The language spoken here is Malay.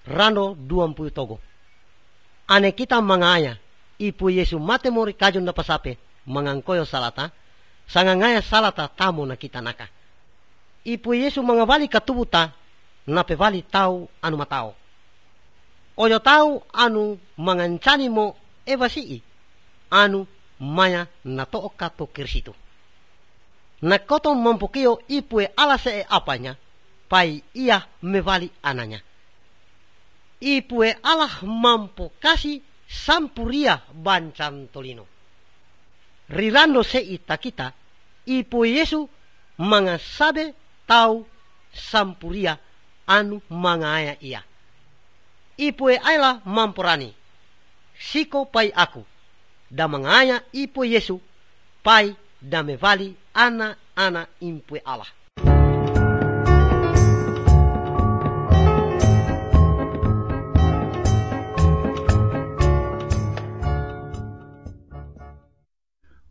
rano 20 togo. Ane kita mangaya ipu Yesu mate mori kajon da pasape mangangkoyo salata sangangaya salata tamu na kita naka. Ipu Yesu mangabali katubuta na pevali tau anu matao. Oyo tau anu mangancani mo evasii anu maya na tooka to kirsitu. Na koto mampukio ipue alase apanya pai ia mevali ananya. Ipue Allah mampu kasih sampuria bancan tolino. Rirando se ita kita, ipu Yesu mangasabe tau sampuria anu mangaya ia. Ipue aila mampurani, siko pai aku, da mangaya ipu Yesu pai da mevali ana impue Allah.